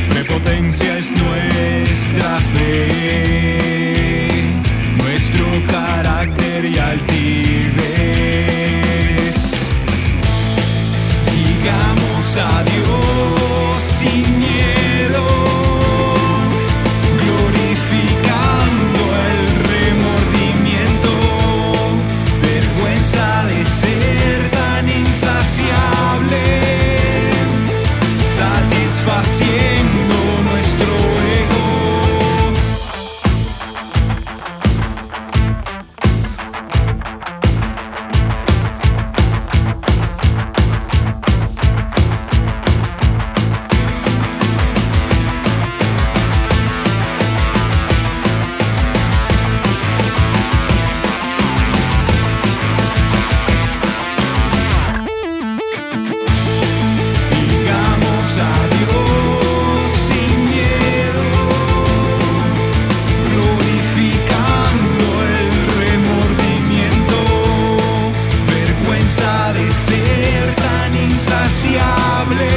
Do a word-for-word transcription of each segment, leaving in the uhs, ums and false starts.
Prepotencia es nuestra fe, nuestro carácter y altivez. Digamos adiós sin miedo, glorificando el remordimiento, vergüenza de ser tan insaciable, satisfaciendo nuestro ego. Digamos adiós sin miedo, glorificando el remordimiento, vergüenza de ser tan insaciable,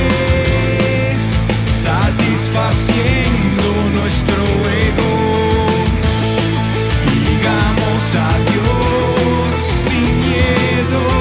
satisfaciendo nuestro ego. Digamos adiós sin miedo,